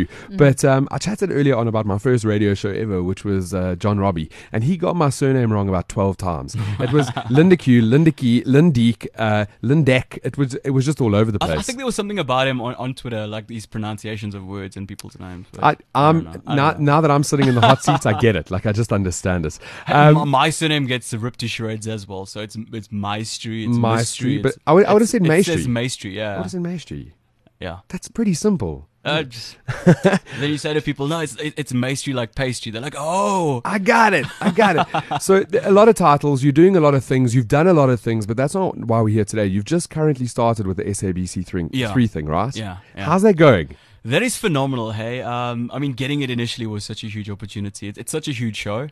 But I chatted earlier on about my first radio show ever, which was John Robbie, and he got my surname wrong about 12 times. It was Lindeque, Lindeque, Lindeek, Lindek. It was just all over the place. I think there was something about him on Twitter, like these pronunciations of words and people's names. But I don't know. Now that I'm sitting in the hot seat, I get it. Like, I just understand it. My surname gets ripped to shreds as well, so it's Maestri. It's Maestri, Mistry, but I would have said It Maestri. says Maestri, yeah. What is in Maestri? Yeah. That's pretty simple. Then you say to people, no, it's Maestri like pastry. They're like, oh. I got it. So a lot of titles, you're doing a lot of things, you've done a lot of things, but that's not why we're here today. You've just currently started with the SABC 3 thing, right? Yeah. How's that going? That is phenomenal, hey. I mean, getting it initially was such a huge opportunity. It's such a huge show.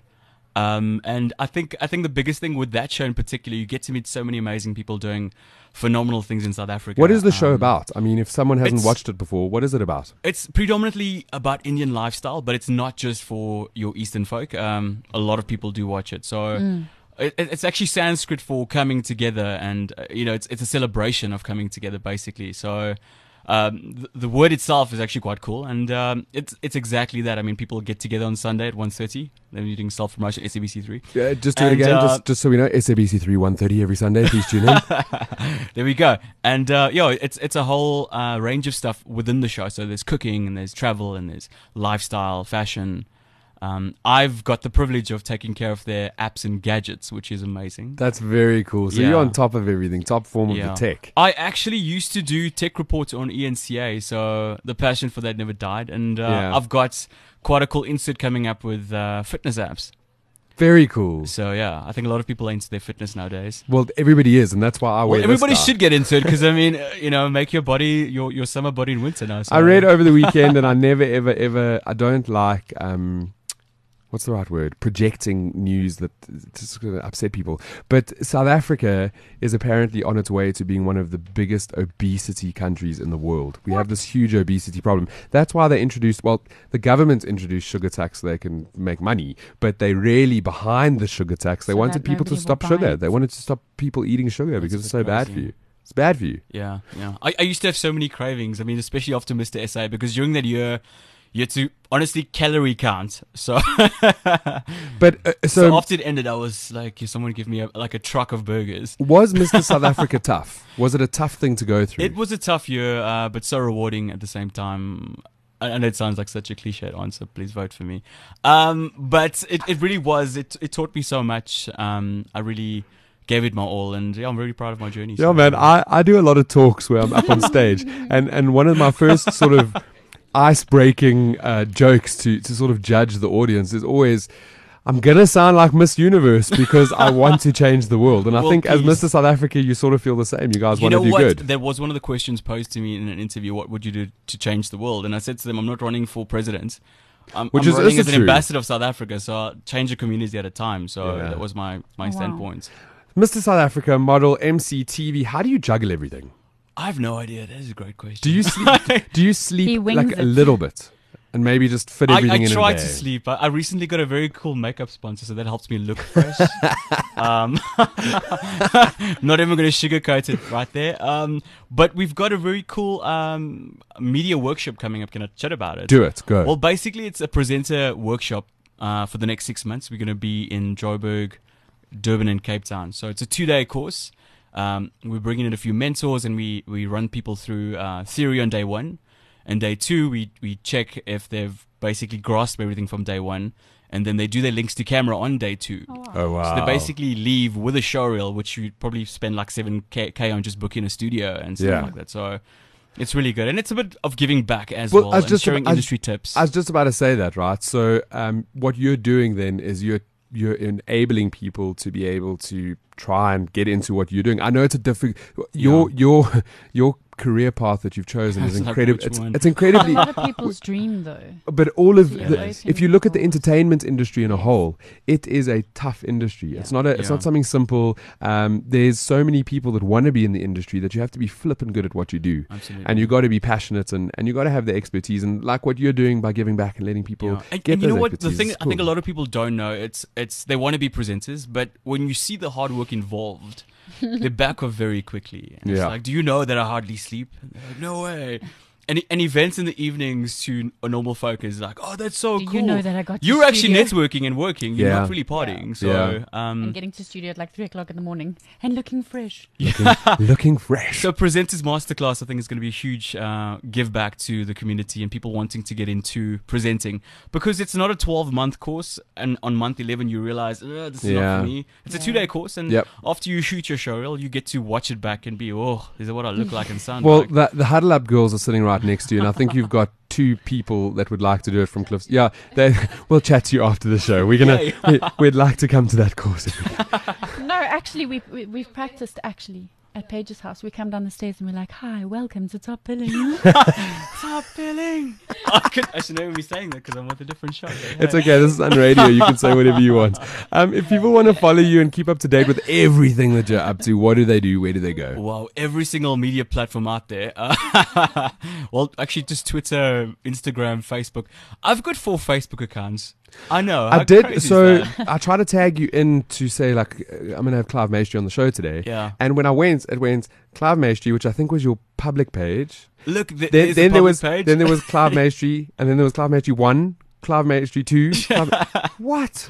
And I think the biggest thing with that show in particular, you get to meet so many amazing people doing phenomenal things in South Africa. What is the show about? I mean, if someone hasn't watched it before, what is it about? It's predominantly about Indian lifestyle, but it's not just for your Eastern folk. A lot of people do watch it. So it's actually Sanskrit for coming together, and it's a celebration of coming together, basically. So the word itself is actually quite cool, and it's exactly that. I mean, people get together on Sunday at 1:30. They're doing self-promotion, SABC 3. Just do it again, just so we know. SABC 3, 1:30 every Sunday. Please tune in. There we go. And it's a whole range of stuff within the show. So there's cooking, and there's travel, and there's lifestyle, fashion. I've got the privilege of taking care of their apps and gadgets, which is amazing. That's very cool. So you're on top of everything, top form of the tech. I actually used to do tech reports on ENCA, so the passion for that never died. And I've got quite a cool insert coming up with fitness apps. Very cool. So yeah, I think a lot of people are into their fitness nowadays. Well, everybody is, and that's why I wear everybody this should get into it, because I mean, make your body your summer body in winter now. So. I read over the weekend, and I never ever I don't like what's the right word? Projecting news that just going to upset people. But South Africa is apparently on its way to being one of the biggest obesity countries in the world. We have this huge obesity problem. That's why they the government introduced sugar tax so they can make money, but they really behind the sugar tax. They wanted people to stop sugar. They wanted to stop people eating sugar because it's so bad for you. It's bad for you. Yeah. I used to have so many cravings. I mean, especially after Mr. SA, because during that year, you had to honestly calorie count. So, but so after it ended, I was like, someone give me a truck of burgers. Was Mr. South Africa tough? Was it a tough thing to go through? It was a tough year, but so rewarding at the same time. I know it sounds like such a cliched answer. Please vote for me. But it really was. It taught me so much. I really gave it my all, and I'm really proud of my journey. Yeah, man. I do a lot of talks where I'm up on stage, and one of my first sort of ice-breaking jokes to sort of judge the audience is always, I'm going to sound like Miss Universe because I want to change the world. And I think as Mr. South Africa, you sort of feel the same. You guys want to do good. That was one of the questions posed to me in an interview. What would you do to change the world? And I said to them, I'm not running for president. I'm running as an ambassador of South Africa, so I'll change a community at a time. So that was my standpoint. Mr. South Africa, model, MC, TV, how do you juggle everything? I have no idea. That is a great question. Do you sleep like a little bit? And maybe just fit everything in a day? I try to sleep. I recently got a very cool makeup sponsor, so that helps me look fresh. Not even going to sugarcoat it right there. But we've got a very cool media workshop coming up. Can I chat about it? Do it. Go. Well, basically, it's a presenter workshop for the next 6 months. We're going to be in Joburg, Durban, and Cape Town. So it's a 2-day course. We're bringing in a few mentors, and we run people through theory on day 1. And day 2, we check if they've basically grasped everything from day 1. And then they do their links to camera on day 2. Oh, wow. So they basically leave with a showreel, which you probably spend like 7K on just booking a studio and stuff like that. So it's really good. And it's a bit of giving back as well, and sharing industry tips. I was just about to say that, right? So what you're doing then is you're enabling people to be able to try and get into what you're doing. I know it's a difficult... Your career path that you've chosen is incredible. It's incredibly... A lot of people's dream, though. But all of if you look at the entertainment industry in a whole, it is a tough industry. It's not something simple. There's so many people that want to be in the industry that you have to be flipping good at what you do. Absolutely. And you got to be passionate, and you got to have the expertise, and like what you're doing by giving back and letting people get and you know those what? The expertise. thing It's I think a cool. lot of people don't know, it's they want to be presenters, but when you see the hard work involved, they back off very quickly. And it's like, do you know that I hardly sleep? Like, no way. and events in the evenings to a normal folk is like, oh, that's so cool. You know that I got to You're actually studio. networking and working. You're Yeah. not really partying. So, Yeah. And getting to studio at like 3 o'clock in the morning and looking fresh. Looking fresh. so Presenters Masterclass, I think, is going to be a huge give back to the community and people wanting to get into presenting, because it's not a 12-month course, and on month 11 you realize, this is not Yeah. for me. It's a 2-day course, and Yep. after you shoot your showreel, you get to watch it back and be, oh, is that what I look like and sound Well, like? the Huddle Up girls are sitting right next to you, and I think you've got 2 people that would like to do it from Cliffs. Yeah, we'll chat to you after the show. We'd like to come to that course. If we can. No, actually, we've practiced actually at Paige's house. We come down the stairs and we're like, "Hi, welcome to Top Billing." Top billing. I should never be saying that because I'm with a different show. It's okay. This is on radio. You can say whatever you want. If people want to follow you and keep up to date with everything that you're up to, what do they do? Where do they go? Wow, every single media platform out there. Well, actually, just Twitter, Instagram, Facebook. I've got 4 Facebook accounts. I know. I how did. crazy is So that? I tried to tag you in to say, like, I'm going to have Clive Maestri on the show today. Yeah. And when I went, it went Clive Maestri, which I think was your public page. Look, Then there's there a was page. then there was Clive Maestri, and then there was Clive Maestri 1, Clive Maestri 2. What?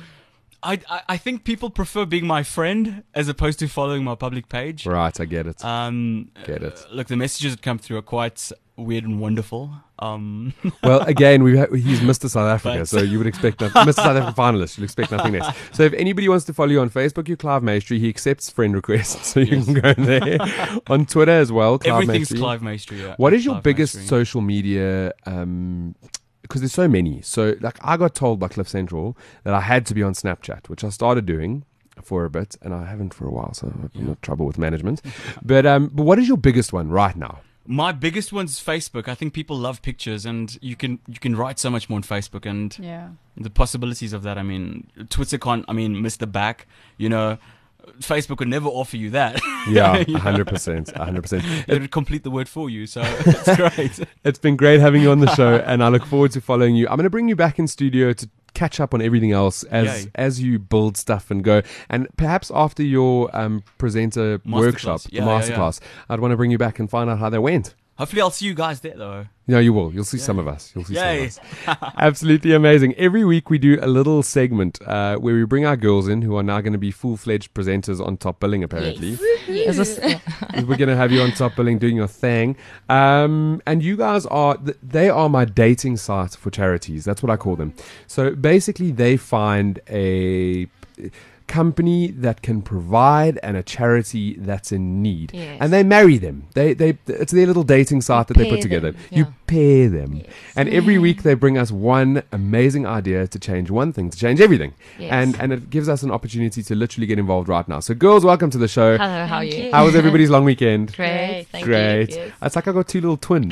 I think people prefer being my friend as opposed to following my public page. Right, I get it. Get it. Look, the messages that come through are quite weird and wonderful. Well, again, he's Mr. South Africa, But- so you would expect Mr. South Africa finalist. You'd expect nothing less. So if anybody wants to follow you on Facebook, you're Clive Maestri. He accepts friend requests, so you can go there. On Twitter as well, Clive Everything's Maestri. Clive Maestri. Yeah. What is your Clive biggest Maestri. social media? Because there's so many. So, like, I got told by Cliff Central that I had to be on Snapchat, which I started doing for a bit, and I haven't for a while, so I'm in trouble with management. But what is your biggest one right now? My biggest one's Facebook. I think people love pictures, and you can write so much more on Facebook, and Yeah. the possibilities of that. I mean, Twitter can't. I mean, miss the back. You know, Facebook would never offer you that. Yeah, You know? 100%, 100%. It would complete the word for you, so it's great. It's been great having you on the show, and I look forward to following you. I'm going to bring you back in studio to catch up on everything else Yay. as you build stuff and go. And perhaps after your presenter workshop, Yeah, the yeah, masterclass, I'd want to bring you back and find out how they went. Hopefully, I'll see you guys there, though. No, you will. You'll see some of us. You'll see Yay. some of us. Absolutely amazing. Every week we do a little segment where we bring our girls in who are now going to be full-fledged presenters on Top Billing, apparently. Is this, We're going to have you on Top Billing doing your thing. And you guys they are my dating site for charities. That's what I call them. So basically they find a company that can provide and a charity that's in need. Yes. And they marry them. It's their little dating site that they put pair together. them, You yeah. pair them. And every week they bring us one amazing idea to change one thing, to change everything. Yes. And it gives us an opportunity to literally get involved right now. So girls, welcome to the show. Hello, how are you? How was everybody's long weekend? Great, thank Great. you. Yes. It's like I got 2 little twins.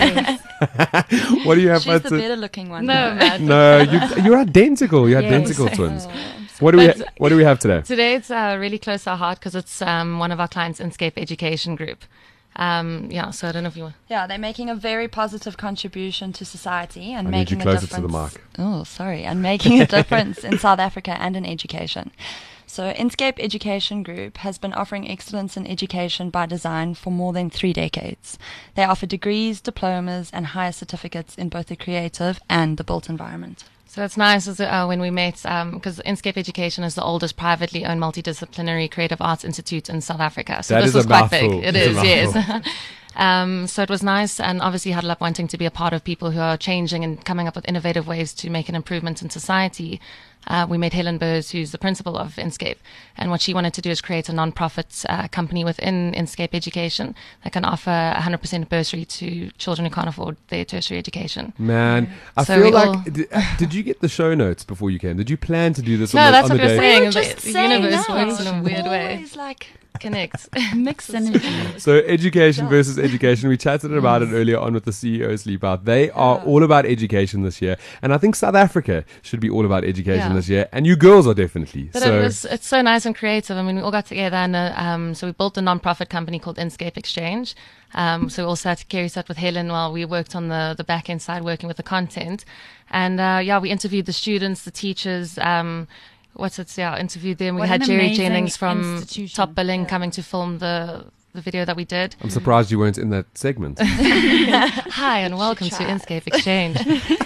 What do you have She's for the better looking one. No, man. No, you're identical. You're Yes. identical twins. What do we have today? Today it's really close to our heart because it's one of our clients, Inscape Education Group. So I don't know if you want. Yeah, they're making a very positive contribution to society and I need making you closer a to the difference. mic. Oh, sorry, and making a difference in South Africa and in education. So, Inscape Education Group has been offering excellence in education by design for more than 3 decades. They offer degrees, diplomas, and higher certificates in both the creative and the built environment. So it's nice when we met because Inscape Education is the oldest privately owned multidisciplinary creative arts institute in South Africa. So That this is a was quite mouthful. big. It It's a is, yes. So it was nice, and obviously Huddle Up wanting to be a part of people who are changing and coming up with innovative ways to make an improvement in society. We met Helen Burrs, who's the principal of Inscape, and what she wanted to do is create a non-profit company within Inscape Education that can offer 100% bursary to children who can't afford their tertiary education. Man, I So feel we like. all- Did you get the show notes before you came? Did you plan to do this No, on the, that's on what the we're day? saying. We were just The saying universe no. works in a weird way. Always like Connect. mix energy. So education versus education. We chatted about it earlier on with the CEO Sleep Out. They are all about education this year, and I think South Africa should be all about education Yeah. this year. And you girls are definitely. But so it's so nice and creative. I mean, we all got together and so we built a non-profit company called Inscape Exchange. So we also had to carry that with Helen while we worked on the back end side, working with the content. And we interviewed the students, the teachers. Interviewed them. We What had an Jerry amazing Jennings from institution. Top Billing coming to film the the video that we did. I'm surprised you weren't in that segment. Hi and welcome to Inscape Exchange.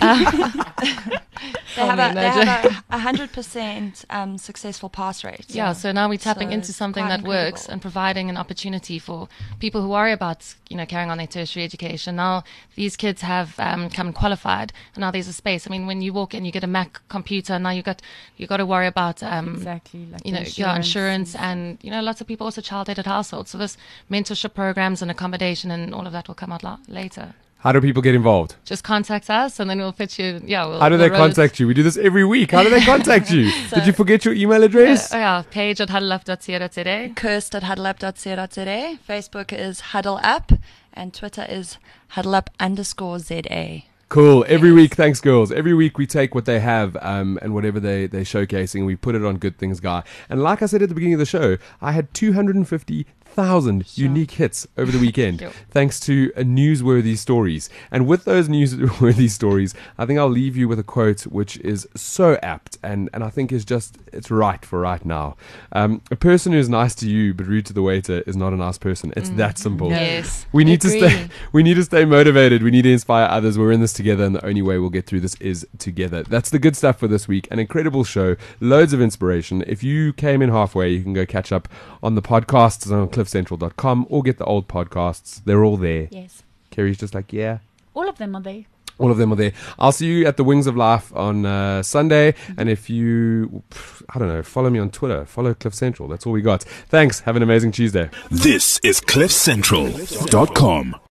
They have a 100% successful pass rate. Yeah, so now we're tapping So into something quite that works incredible. and providing an opportunity for people who worry about, carrying on their tertiary education. Now these kids have come and qualified, and now there's a space. I mean, when you walk in, you get a Mac computer. Now you got to worry about Exactly, like the your insurance, and lots of people also child-aided households. So this mentorship programs and accommodation and all of that will come out later. How do people get involved? Just contact us, and then we'll pitch you. Yeah, How do they contact you? We do this every week. How do they contact you? Did you forget your email address? Page at huddleup.co.za. Kirst at huddleup.co.za. Facebook is huddleup, and Twitter is huddleup_ZA. Cool. Every week, thanks, girls. Every week we take what they have and whatever they're showcasing, and we put it on Good Things Guy. And like I said at the beginning of the show, I had 250,000 unique hits over the weekend, thanks to newsworthy stories. And with those newsworthy stories, I think I'll leave you with a quote which is so apt and I think is it's right for right now. A person who's nice to you but rude to the waiter is not a nice person. It's that simple. Yes. We need to stay motivated. We need to inspire others. We're in this together, and the only way we'll get through this is together. That's the good stuff for this week. An incredible show, loads of inspiration. If you came in halfway, you can go catch up on the podcasts on cliffcentral.com or get the old podcasts. They're all there. Yes. Kerry's just like, yeah. All of them are there. All of them are there. I'll see you at the Wings of Life on Sunday. And if you, follow me on Twitter, follow Cliff Central. That's all we got. Thanks. Have an amazing Tuesday. This is CliffCentral.com.